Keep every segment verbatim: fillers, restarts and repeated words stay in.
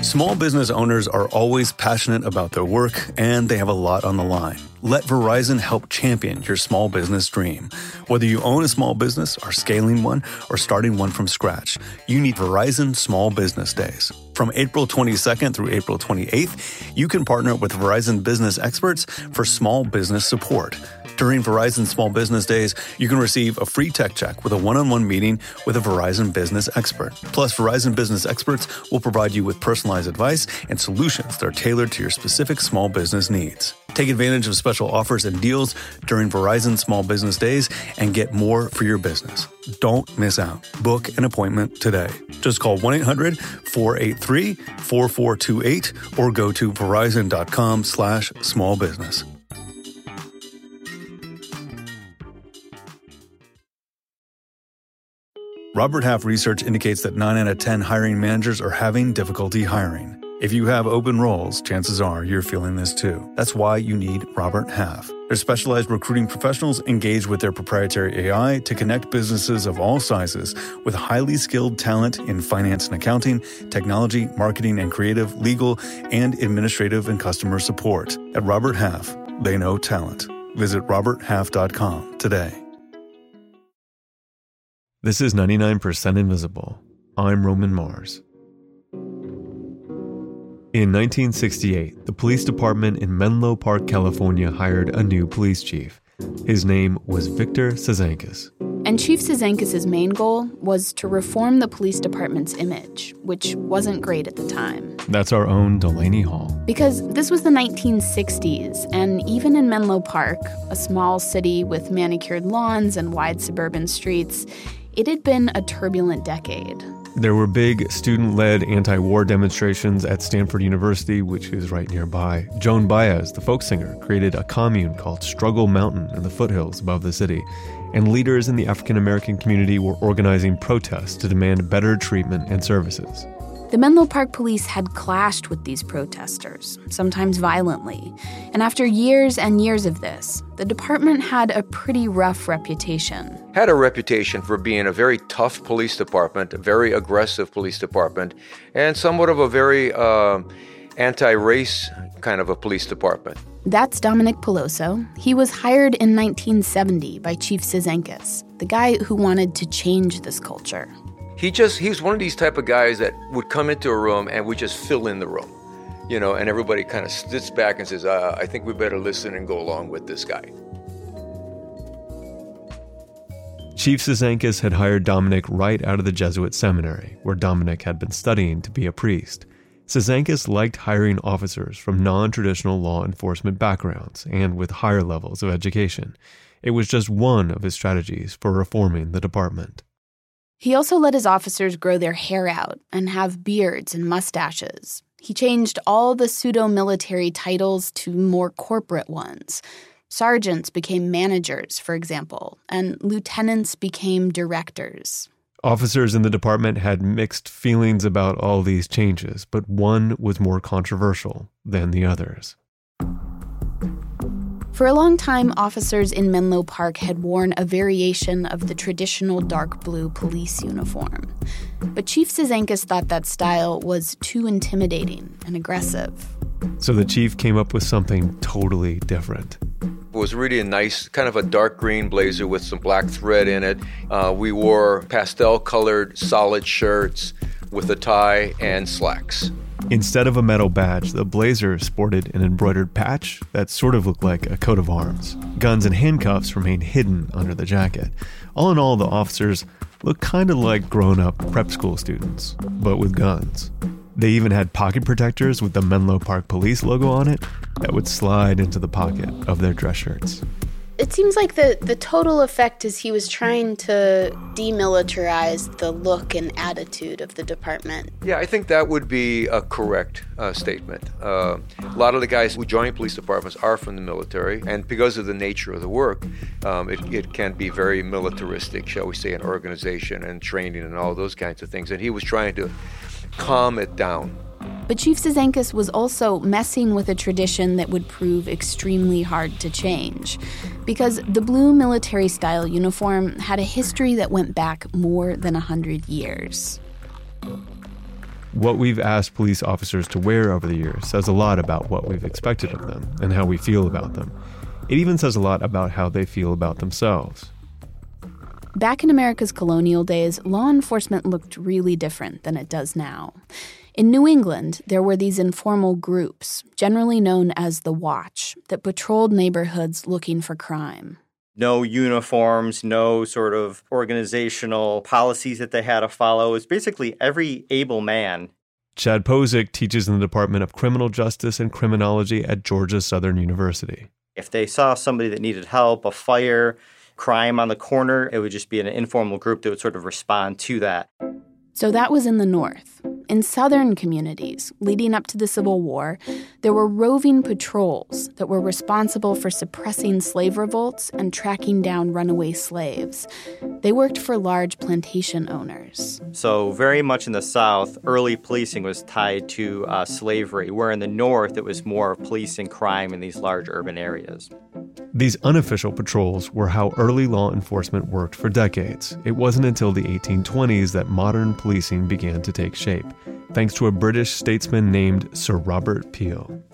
Small business owners are always passionate about their work, and they have a lot on the line. Let Verizon help champion your small business dream. Whether you own a small business, are scaling one, or starting one from scratch, you need Verizon Small Business Days. From April twenty-second through April twenty-eighth, you can partner with Verizon business experts for small business support. During Verizon Small Business Days, you can receive a free tech check with a one-on-one meeting with a Verizon business expert. Plus, Verizon business experts will provide you with personalized advice and solutions that are tailored to your specific small business needs. Take advantage of special offers and deals during Verizon Small Business Days and get more for your business. Don't miss out. Book an appointment today. Just call one eight hundred four eight three four four two eight or go to verizon.com slash small business. Robert Half research indicates that nine out of ten hiring managers are having difficulty hiring. If you have open roles, chances are you're feeling this too. That's why you need Robert Half. Their specialized recruiting professionals engage with their proprietary A I to connect businesses of all sizes with highly skilled talent in finance and accounting, technology, marketing and creative, legal, and administrative and customer support. At Robert Half, they know talent. Visit robert half dot com today. This is ninety-nine percent Invisible. I'm Roman Mars. In nineteen sixty-eight, the police department in Menlo Park, California hired a new police chief. His name was Victor Cizanckas. And Chief Cizanckas' main goal was to reform the police department's image, which wasn't great at the time. That's our own Delaney Hall. Because this was the nineteen sixties, and even in Menlo Park, a small city with manicured lawns and wide suburban streets, it had been a turbulent decade. There were big student-led anti-war demonstrations at Stanford University, which is right nearby. Joan Baez, the folk singer, created a commune called Struggle Mountain in the foothills above the city. And leaders in the African-American community were organizing protests to demand better treatment and services. The Menlo Park police had clashed with these protesters, sometimes violently. And after years and years of this, the department had a pretty rough reputation. Had a reputation for being a very tough police department, a very aggressive police department, and somewhat of a very uh, anti-race kind of a police department. That's Dominic Peloso. He was hired in nineteen seventy by Chief Cizanckas, the guy who wanted to change this culture. He just, he was one of these type of guys that would come into a room and would just fill in the room, you know, and everybody kind of sits back and says, uh, I think we better listen and go along with this guy. Chief Cizanckas had hired Dominic right out of the Jesuit seminary, where Dominic had been studying to be a priest. Cizanckas liked hiring officers from non-traditional law enforcement backgrounds and with higher levels of education. It was just one of his strategies for reforming the department. He also let his officers grow their hair out and have beards and mustaches. He changed all the pseudo-military titles to more corporate ones. Sergeants became managers, for example, and lieutenants became directors. Officers in the department had mixed feelings about all these changes, but one was more controversial than the others. For a long time, officers in Menlo Park had worn a variation of the traditional dark blue police uniform. But Chief Cizanckas thought that style was too intimidating and aggressive. So the chief came up with something totally different. It was really a nice, kind of a dark green blazer with some black thread in it. Uh, we wore pastel-colored solid shirts with a tie and slacks. Instead of a metal badge, the blazer sported an embroidered patch that sort of looked like a coat of arms. Guns and handcuffs remained hidden under the jacket. All in all, the officers looked kind of like grown-up prep school students, but with guns. They even had pocket protectors with the Menlo Park Police logo on it that would slide into the pocket of their dress shirts. It seems like the, the total effect is he was trying to demilitarize the look and attitude of the department. Yeah, I think that would be a correct uh, statement. Uh, a lot of the guys who join police departments are from the military, and because of the nature of the work, um, it, it can be very militaristic, shall we say, in organization and training and all those kinds of things. And he was trying to calm it down. But Chief Cizanckas was also messing with a tradition that would prove extremely hard to change, because the blue military-style uniform had a history that went back more than one hundred years. What we've asked police officers to wear over the years says a lot about what we've expected of them and how we feel about them. It even says a lot about how they feel about themselves. Back in America's colonial days, law enforcement looked really different than it does now. In New England, there were these informal groups, generally known as the Watch, that patrolled neighborhoods looking for crime. No uniforms, no sort of organizational policies that they had to follow. It was basically every able man. Chad Posick teaches in the Department of Criminal Justice and Criminology at Georgia Southern University. If they saw somebody that needed help, a fire, crime on the corner, it would just be an informal group that would sort of respond to that. So that was in the North. In Southern communities, leading up to the Civil War, there were roving patrols that were responsible for suppressing slave revolts and tracking down runaway slaves. They worked for large plantation owners. So very much in the South, early policing was tied to uh, slavery, where in the North, it was more of policing crime in these large urban areas. These unofficial patrols were how early law enforcement worked for decades. It wasn't until the eighteen twenties that modern policing began to take shape, thanks to a British statesman named Sir Robert Peel.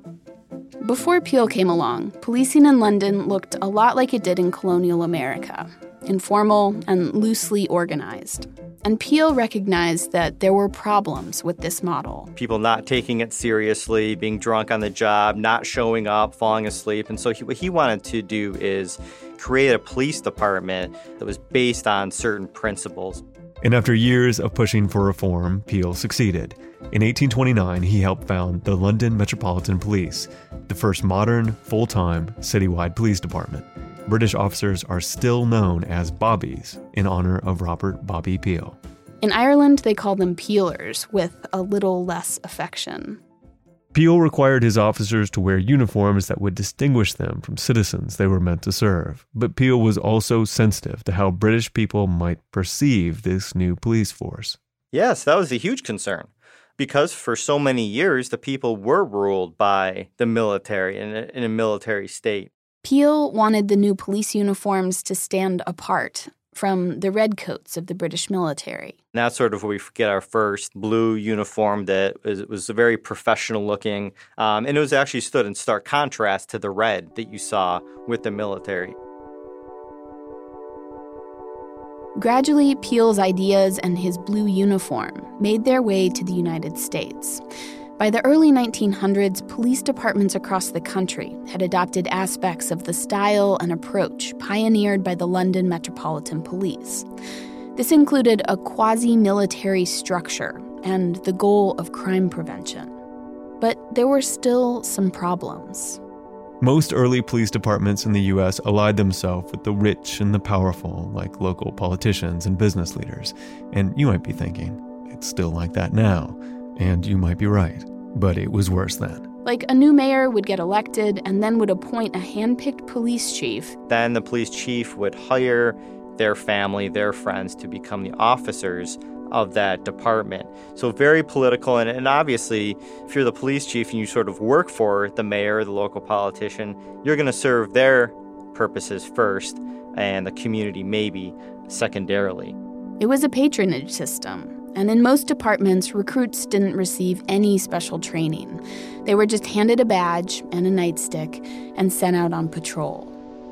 Before Peel came along, policing in London looked a lot like it did in colonial America, informal and loosely organized. And Peel recognized that there were problems with this model. People not taking it seriously, being drunk on the job, not showing up, falling asleep. And so he, what he wanted to do is create a police department that was based on certain principles. And after years of pushing for reform, Peel succeeded. In eighteen twenty-nine, he helped found the London Metropolitan Police, the first modern, full-time, citywide police department. British officers are still known as Bobbies in honor of Robert Bobby Peel. In Ireland, they call them Peelers, with a little less affection. Peel required his officers to wear uniforms that would distinguish them from citizens they were meant to serve. But Peel was also sensitive to how British people might perceive this new police force. Yes, that was a huge concern. Because for so many years, the people were ruled by the military in a, in a military state. Peel wanted the new police uniforms to stand apart from the redcoats of the British military. And that's sort of where we get our first blue uniform that was, was very professional looking. Um, and it was actually stood in stark contrast to the red that you saw with the military. Gradually, Peel's ideas and his blue uniform made their way to the United States. By the early nineteen hundreds, police departments across the country had adopted aspects of the style and approach pioneered by the London Metropolitan Police. This included a quasi-military structure and the goal of crime prevention. But there were still some problems. Most early police departments in the U S allied themselves with the rich and the powerful, like local politicians and business leaders. And you might be thinking, it's still like that now. And you might be right, but it was worse then. Like a new mayor would get elected and then would appoint a hand-picked police chief. Then the police chief would hire their family, their friends to become the officers of that department. So very political, and, and obviously, if you're the police chief and you sort of work for the mayor or the local politician, you're going to serve their purposes first, and the community maybe secondarily. It was a patronage system. And in most departments, recruits didn't receive any special training. They were just handed a badge and a nightstick and sent out on patrol.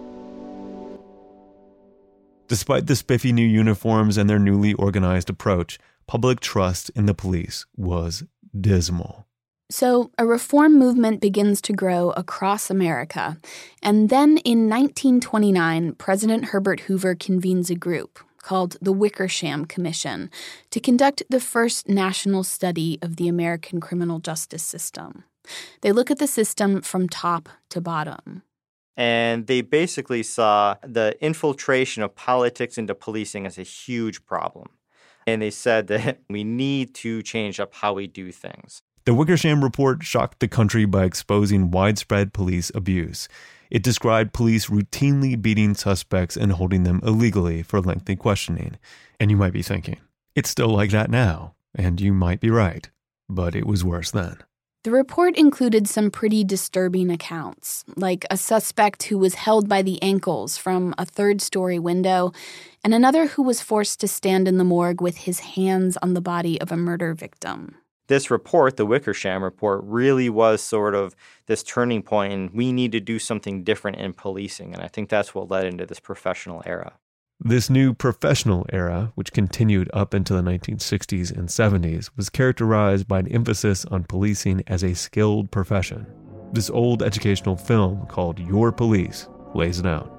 Despite the spiffy new uniforms and their newly organized approach, public trust in the police was dismal. So a reform movement begins to grow across America. And then in nineteen twenty-nine, President Herbert Hoover convenes a group called the Wickersham Commission to conduct the first national study of the American criminal justice system. They look at the system from top to bottom. And they basically saw the infiltration of politics into policing as a huge problem. And they said that we need to change up how we do things. The Wickersham Report shocked the country by exposing widespread police abuse. It described police routinely beating suspects and holding them illegally for lengthy questioning. And you might be thinking, it's still like that now. And you might be right. But it was worse then. The report included some pretty disturbing accounts, like a suspect who was held by the ankles from a third-story window and another who was forced to stand in the morgue with his hands on the body of a murder victim. This report, the Wickersham Report, really was sort of this turning point, and we need to do something different in policing, and I think that's what led into this professional era. This new professional era, which continued up into the nineteen sixties and seventies, was characterized by an emphasis on policing as a skilled profession. This old educational film called Your Police lays it out.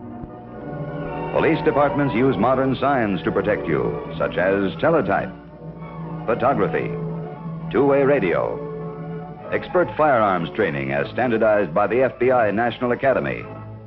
Police departments use modern science to protect you, such as teletype, photography, two-way radio, expert firearms training as standardized by the F B I National Academy,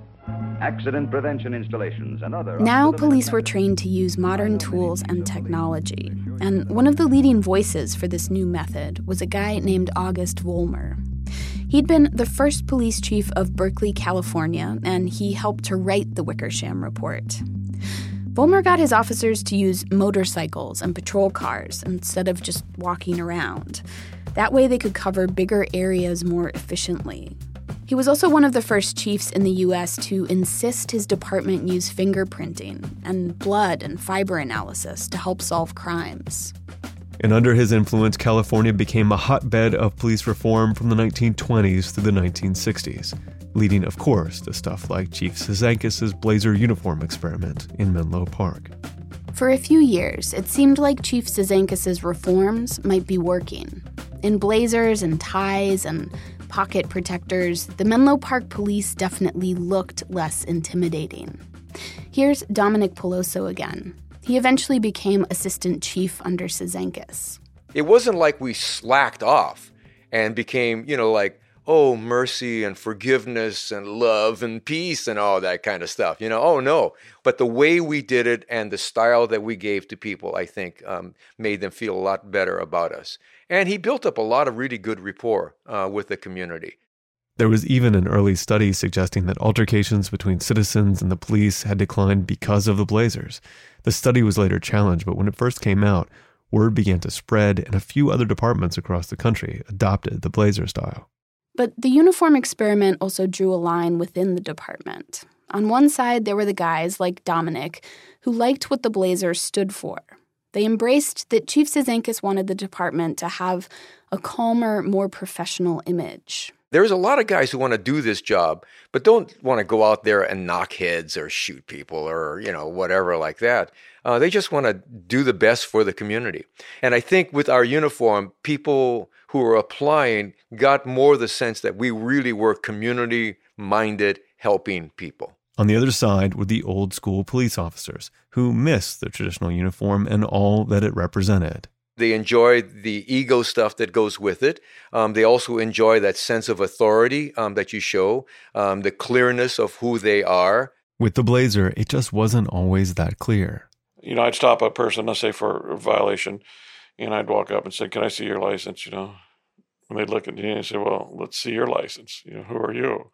accident prevention installations, and other... Now police were trained to use modern tools and technology, and one of the leading voices for this new method was a guy named August Vollmer. He'd been the first police chief of Berkeley, California, and he helped to write the Wickersham Report. Vollmer got his officers to use motorcycles and patrol cars instead of just walking around. That way they could cover bigger areas more efficiently. He was also one of the first chiefs in the U S to insist his department use fingerprinting and blood and fiber analysis to help solve crimes. And under his influence, California became a hotbed of police reform from the nineteen twenties through the nineteen sixties, leading, of course, to stuff like Chief Cizanckas' blazer uniform experiment in Menlo Park. For a few years, it seemed like Chief Cizanckas' reforms might be working. In blazers and ties and pocket protectors, the Menlo Park police definitely looked less intimidating. Here's Dominic Peloso again. He eventually became assistant chief under Cizanckas. It wasn't like we slacked off and became, you know, like, oh, mercy and forgiveness and love and peace and all that kind of stuff, you know, oh no. But the way we did it and the style that we gave to people, I think, um, made them feel a lot better about us. And he built up a lot of really good rapport uh, with the community. There was even an early study suggesting that altercations between citizens and the police had declined because of the blazers. The study was later challenged, but when it first came out, word began to spread and a few other departments across the country adopted the blazer style. But the uniform experiment also drew a line within the department. On one side, there were the guys like Dominic who liked what the blazer stood for. They embraced that Chief Cizanckas wanted the department to have a calmer, more professional image. There's a lot of guys who want to do this job, but don't want to go out there and knock heads or shoot people or, you know, whatever like that. Uh, they just want to do the best for the community. And I think with our uniform, people who were applying got more the sense that we really were community-minded, helping people. On the other side were the old school police officers who missed the traditional uniform and all that it represented. They enjoy the ego stuff that goes with it. Um, they also enjoy that sense of authority um, that you show, um, the clearness of who they are. With the blazer, it just wasn't always that clear. You know, I'd stop a person, let's say for a violation, and I'd walk up and say, "Can I see your license?" You know, and they'd look at me and say, "Well, let's see your license. You know, who are you?"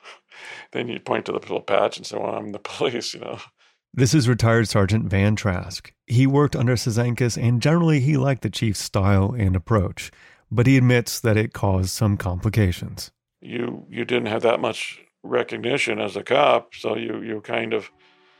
Then you'd point to the little patch and say, "Well, I'm the police," you know. This is retired Sergeant Van Trask. He worked under Cizanckas, and generally he liked the chief's style and approach, but he admits that it caused some complications. You you didn't have that much recognition as a cop, so you, you kind of,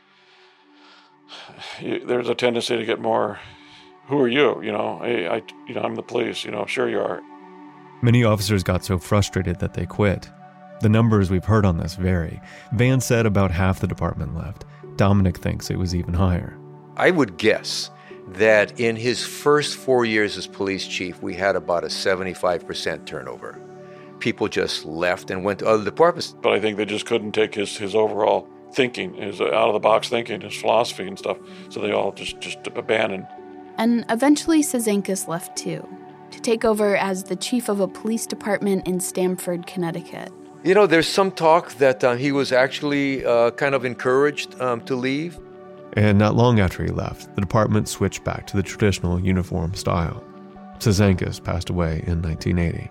you, there's a tendency to get more, who are you? You know, hey, I, you know, I'm the police, you know, sure you are. Many officers got so frustrated that they quit. The numbers we've heard on this vary. Van said about half the department left. Dominic thinks it was even higher. I would guess that in his first four years as police chief, we had about a seventy-five percent turnover. People just left and went to other departments. But I think they just couldn't take his, his overall thinking, his out-of-the-box thinking, his philosophy and stuff, so they all just, just abandoned. And eventually Cizanckas left too, to take over as the chief of a police department in Stamford, Connecticut. You know, there's some talk that uh, he was actually uh, kind of encouraged um, to leave. And not long after he left, the department switched back to the traditional uniform style. Cizanckas passed away in nineteen eighty.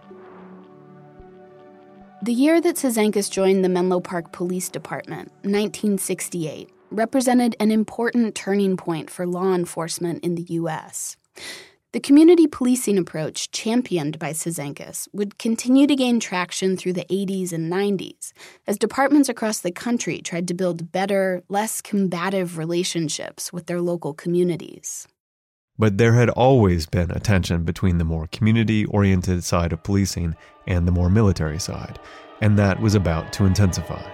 The year that Cizanckas joined the Menlo Park Police Department, nineteen sixty-eight, represented an important turning point for law enforcement in the U S. The community policing approach championed by Cizanckas would continue to gain traction through the eighties and nineties as departments across the country tried to build better, less combative relationships with their local communities. But there had always been a tension between the more community-oriented side of policing and the more military side, and that was about to intensify.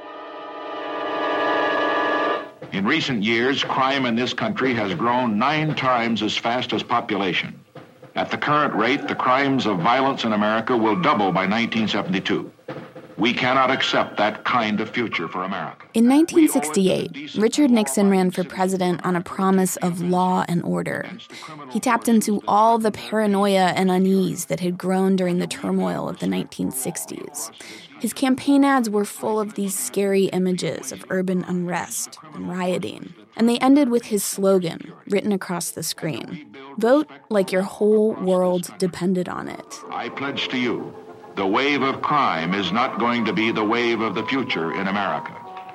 In recent years, crime in this country has grown nine times as fast as population. At the current rate, the crimes of violence in America will double by nineteen seventy-two. We cannot accept that kind of future for America. In nineteen sixty-eight, Richard Nixon ran for president on a promise of law and order. He tapped into all the paranoia and unease that had grown during the turmoil of the nineteen sixties. His campaign ads were full of these scary images of urban unrest and rioting, and they ended with his slogan written across the screen: "Vote like your whole world depended on it." I pledge to you, the wave of crime is not going to be the wave of the future in America.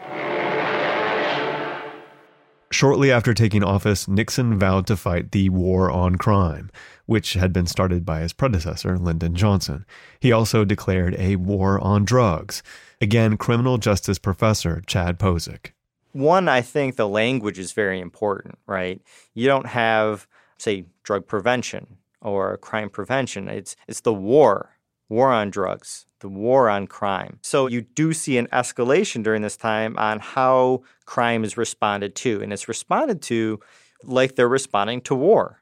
Shortly after taking office, Nixon vowed to fight the war on crime, which had been started by his predecessor, Lyndon Johnson. He also declared a war on drugs. Again, criminal justice professor Chad Posick. One, I think the language is very important, right? You don't have, say, drug prevention or crime prevention. It's it's the war, war on drugs, the war on crime. So you do see an escalation during this time on how crime is responded to. And it's responded to like they're responding to war.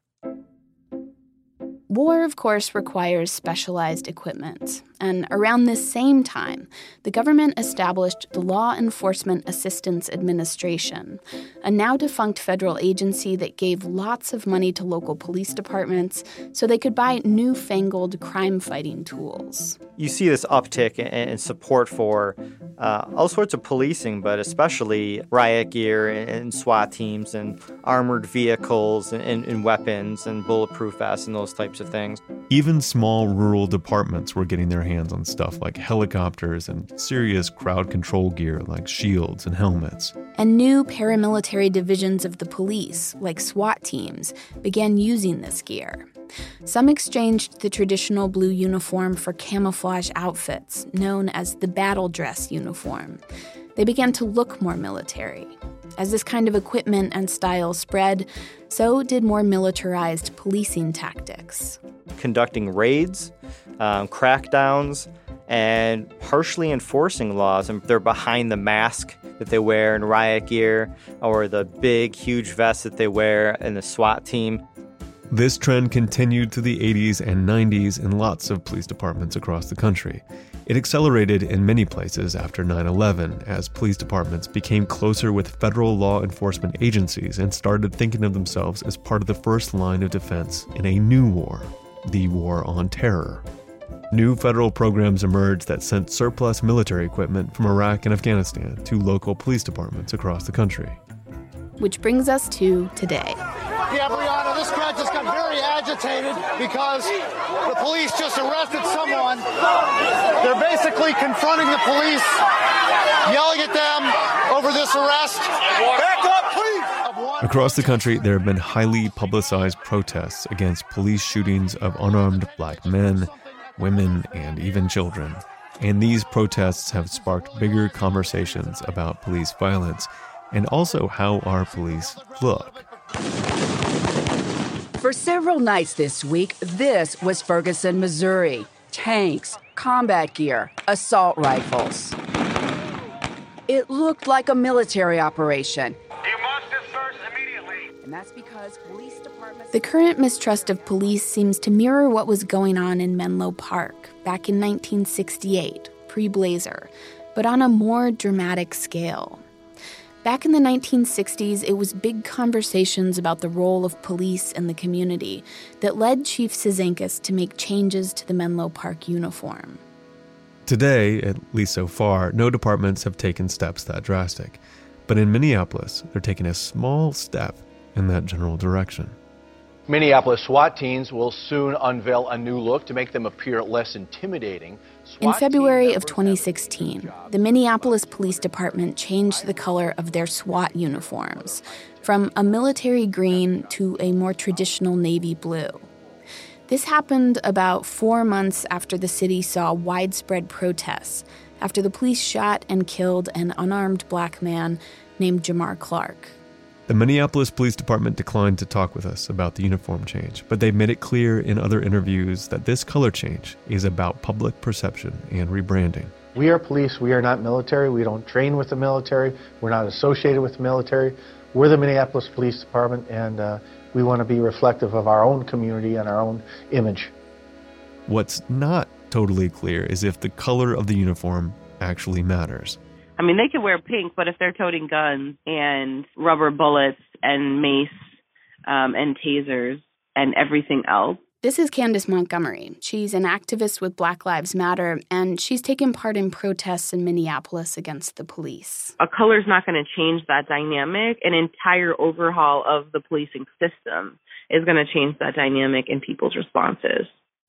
War, of course, requires specialized equipment. And around this same time, the government established the Law Enforcement Assistance Administration, a now-defunct federal agency that gave lots of money to local police departments so they could buy newfangled crime-fighting tools. You see this uptick in support for uh, all sorts of policing, but especially riot gear and SWAT teams and armored vehicles and, and, and weapons and bulletproof vests and those types of things. Even small rural departments were getting their hands on stuff like helicopters and serious crowd control gear like shields and helmets. And new paramilitary divisions of the police, like SWAT teams, began using this gear. Some exchanged the traditional blue uniform for camouflage outfits, known as the battle dress uniform. They began to look more military. As this kind of equipment and style spread, so did more militarized policing tactics. Conducting raids, um, crackdowns, and harshly enforcing laws. And they're behind the mask that they wear in riot gear or the big, huge vest that they wear in the SWAT team. This trend continued through the eighties and nineties in lots of police departments across the country. It accelerated in many places after nine eleven as police departments became closer with federal law enforcement agencies and started thinking of themselves as part of the first line of defense in a new war, the war on terror. New federal programs emerged that sent surplus military equipment from Iraq and Afghanistan to local police departments across the country. Which brings us to today. Yeah, Brianna, this crowd just got very agitated because the police just arrested someone. They're basically confronting the police, yelling at them over this arrest. Back up, please! Across the country, there have been highly publicized protests against police shootings of unarmed black men, women, and even children. And these protests have sparked bigger conversations about police violence and also how our police look. For several nights this week, this was Ferguson, Missouri. Tanks, combat gear, assault rifles. It looked like a military operation. You must disperse immediately. And that's because police departments... The current mistrust of police seems to mirror what was going on in Menlo Park back in nineteen sixty-eight, pre-Blazer, but on a more dramatic scale. Back in the nineteen sixties, it was big conversations about the role of police in the community that led Chief Cizanckas to make changes to the Menlo Park uniform. Today, at least so far, no departments have taken steps that drastic. But in Minneapolis, they're taking a small step in that general direction. Minneapolis SWAT teams will soon unveil a new look to make them appear less intimidating. In February of twenty sixteen, the Minneapolis Police Department changed the color of their SWAT uniforms from a military green to a more traditional navy blue. This happened about four months after the city saw widespread protests, after the police shot and killed an unarmed black man named Jamar Clark. The Minneapolis Police Department declined to talk with us about the uniform change, but they've made it clear in other interviews that this color change is about public perception and rebranding. We are police. We are not military. We don't train with the military. We're not associated with the military. We're the Minneapolis Police Department, and uh, we want to be reflective of our own community and our own image. What's not totally clear is if the color of the uniform actually matters. I mean, they could wear pink, but if they're toting guns and rubber bullets and mace um, and tasers and everything else. This is Candace Montgomery. She's an activist with Black Lives Matter, and she's taken part in protests in Minneapolis against the police. A color's not going to change that dynamic. An entire overhaul of the policing system is going to change that dynamic in people's responses.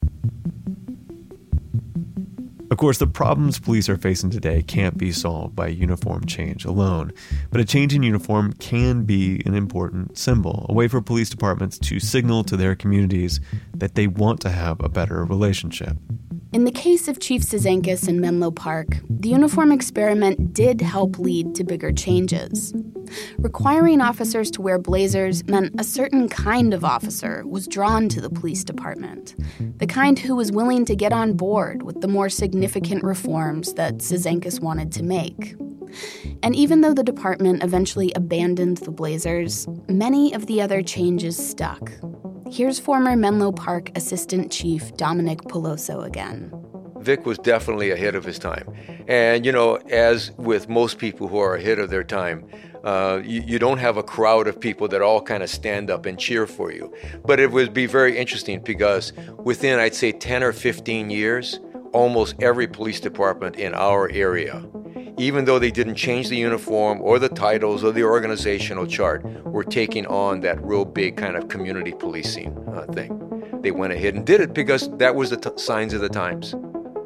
Of course, the problems police are facing today can't be solved by uniform change alone, but a change in uniform can be an important symbol, a way for police departments to signal to their communities that they want to have a better relationship. In the case of Chief Cizanckas in Menlo Park, the uniform experiment did help lead to bigger changes. Requiring officers to wear blazers meant a certain kind of officer was drawn to the police department, the kind who was willing to get on board with the more significant reforms that Cizanckas wanted to make. And even though the department eventually abandoned the blazers, many of the other changes stuck. Here's former Menlo Park Assistant Chief Dominic Peloso again. Vic was definitely ahead of his time. And, you know, as with most people who are ahead of their time, uh, you, you don't have a crowd of people that all kind of stand up and cheer for you. But it would be very interesting because within, I'd say, ten or fifteen years, almost every police department in our area, even though they didn't change the uniform or the titles or the organizational chart, were taking on that real big kind of community policing uh, thing. They went ahead and did it because that was the t- signs of the times.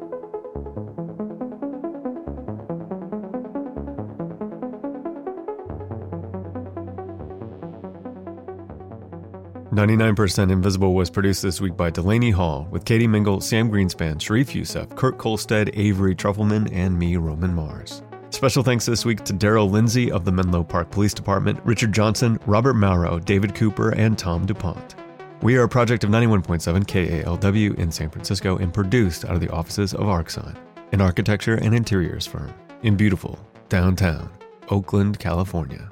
ninety-nine percent Invisible was produced this week by Delaney Hall, with Katie Mingle, Sam Greenspan, Sharif Youssef, Kurt Kolstad, Avery Trufelman, and me, Roman Mars. Special thanks this week to Daryl Lindsay of the Menlo Park Police Department, Richard Johnson, Robert Mauro, David Cooper, and Tom DuPont. We are a project of ninety-one point seven K A L W in San Francisco and produced out of the offices of Arcsign, an architecture and interiors firm in beautiful downtown Oakland, California.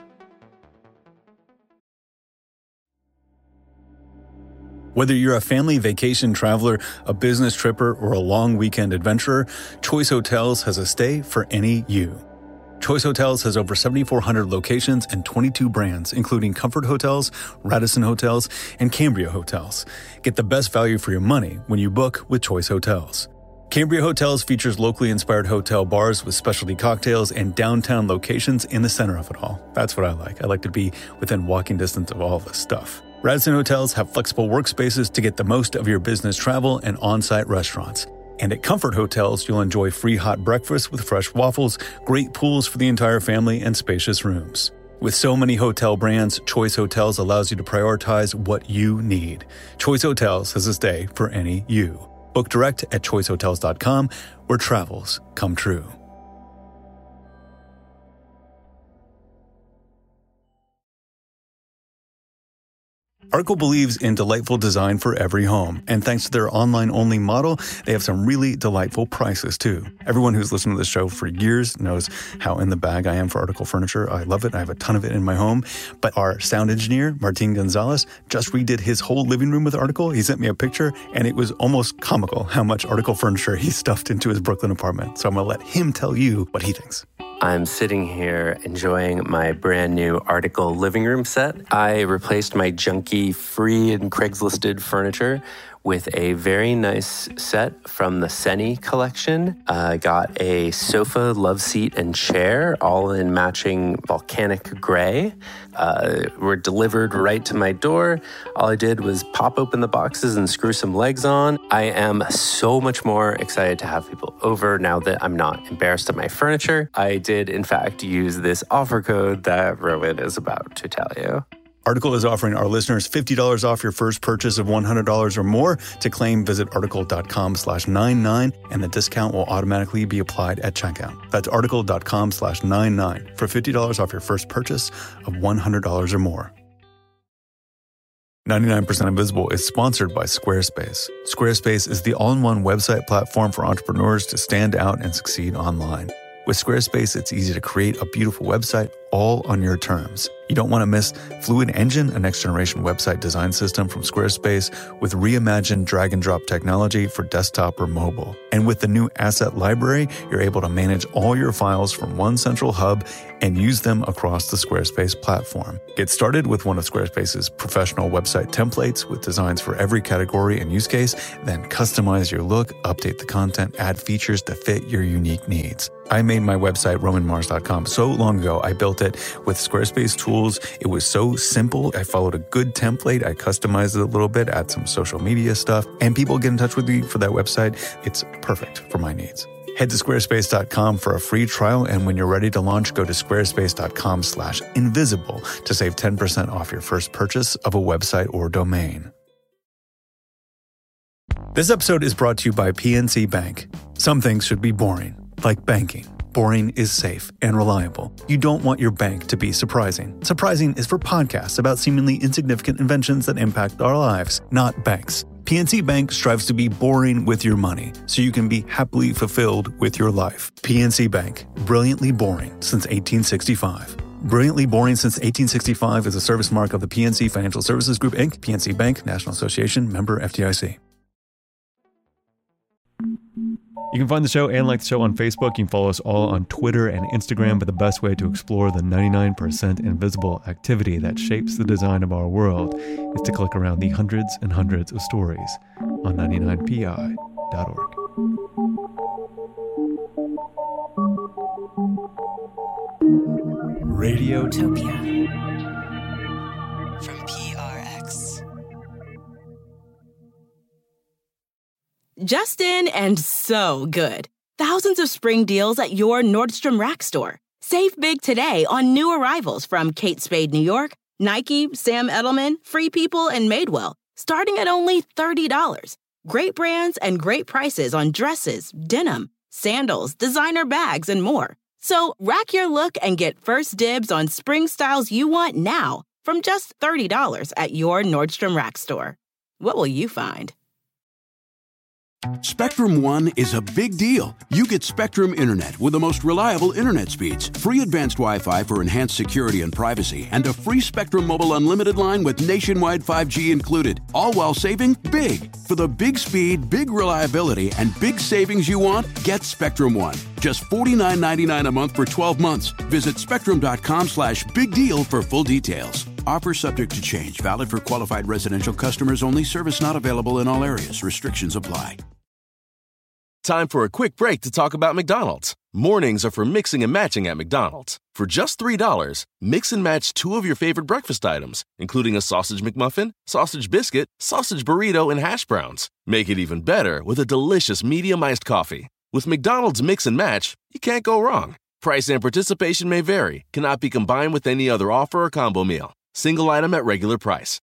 Whether you're a family vacation traveler, a business tripper, or a long weekend adventurer, Choice Hotels has a stay for any you. Choice Hotels has over seven thousand four hundred locations and twenty-two brands, including Comfort Hotels, Radisson Hotels, and Cambria Hotels. Get the best value for your money when you book with Choice Hotels. Cambria Hotels features locally inspired hotel bars with specialty cocktails and downtown locations in the center of it all. That's what I like. I like to be within walking distance of all this stuff. Radisson Hotels have flexible workspaces to get the most of your business travel and on-site restaurants. And at Comfort Hotels, you'll enjoy free hot breakfast with fresh waffles, great pools for the entire family, and spacious rooms. With so many hotel brands, Choice Hotels allows you to prioritize what you need. Choice Hotels has a stay for any you. Book direct at choice hotels dot com, where travels come true. Arco believes in delightful design for every home, and thanks to their online-only model, they have some really delightful prices, too. Everyone who's listened to this show for years knows how in the bag I am for Article furniture. I love it. I have a ton of it in my home. But our sound engineer, Martin Gonzalez, just redid his whole living room with Article. He sent me a picture, and it was almost comical how much Article furniture he stuffed into his Brooklyn apartment. So I'm going to let him tell you what he thinks. I'm sitting here enjoying my brand new Article living room set. I replaced my junky free and Craigslisted furniture with a very nice set from the Seni collection. I uh, got a sofa, love seat, and chair, all in matching volcanic gray. Uh, were delivered right to my door. All I did was pop open the boxes and screw some legs on. I am so much more excited to have people over now that I'm not embarrassed of my furniture. I did, in fact, use this offer code that Rowan is about to tell you. Article is offering our listeners fifty dollars off your first purchase of one hundred dollars or more. To claim, visit article.com slash 99, and the discount will automatically be applied at checkout. That's article.com slash 99 for fifty dollars off your first purchase of one hundred dollars or more. ninety-nine percent Invisible is sponsored by Squarespace. Squarespace is the all-in-one website platform for entrepreneurs to stand out and succeed online. With Squarespace, it's easy to create a beautiful website all on your terms. You don't want to miss Fluid Engine, a next-generation website design system from Squarespace with reimagined drag-and-drop technology for desktop or mobile. And with the new Asset Library, you're able to manage all your files from one central hub and use them across the Squarespace platform. Get started with one of Squarespace's professional website templates with designs for every category and use case, then customize your look, update the content, add features to fit your unique needs. I made my website, roman mars dot com, so long ago. I built it with Squarespace tools. It was so simple. I followed a good template. I customized it a little bit, add some social media stuff, and people get in touch with me for that website. It's perfect for my needs. Head to squarespace dot com for a free trial, and when you're ready to launch, go to squarespace.com slash invisible to save ten percent off your first purchase of a website or domain. This episode is brought to you by P N C Bank. Some things should be boring, like banking. Boring is safe and reliable. You don't want your bank to be surprising. Surprising is for podcasts about seemingly insignificant inventions that impact our lives, not banks. P N C Bank strives to be boring with your money, so you can be happily fulfilled with your life. P N C Bank, brilliantly boring since eighteen sixty-five. Brilliantly Boring Since eighteen sixty-five is a service mark of the P N C Financial Services Group, Incorporated. P N C Bank, National Association, member F D I C. You can find the show and like the show on Facebook. You can follow us all on Twitter and Instagram, but the best way to explore the ninety-nine percent invisible activity that shapes the design of our world is to click around the hundreds and hundreds of stories on ninety-nine P I dot org. Radiotopia from P R X. Just in and so good. Thousands of spring deals at your Nordstrom Rack store. Save big today on new arrivals from Kate Spade New York, Nike, Sam Edelman, Free People, and Madewell, starting at only thirty dollars. Great brands and great prices on dresses, denim, sandals, designer bags, and more. So rack your look and get first dibs on spring styles you want now from just thirty dollars at your Nordstrom Rack store. What will you find? Spectrum One is a big deal. You get Spectrum Internet with the most reliable internet speeds, free advanced Wi-Fi for enhanced security and privacy, and a free Spectrum Mobile Unlimited line with nationwide five G included, all while saving big. For the big speed, big reliability, and big savings you want, get Spectrum One. Just forty-nine ninety-nine a month for twelve months. Visit spectrum.com slash big deal for full details. Offer subject to change. Valid for qualified residential customers only. Service not available in all areas. Restrictions apply. Time for a quick break to talk about McDonald's. Mornings are for mixing and matching at McDonald's. For just three dollars, mix and match two of your favorite breakfast items, including a sausage McMuffin, sausage biscuit, sausage burrito, and hash browns. Make it even better with a delicious medium iced coffee. With McDonald's Mix and Match, you can't go wrong. Price and participation may vary. Cannot be combined with any other offer or combo meal. Single item at regular price.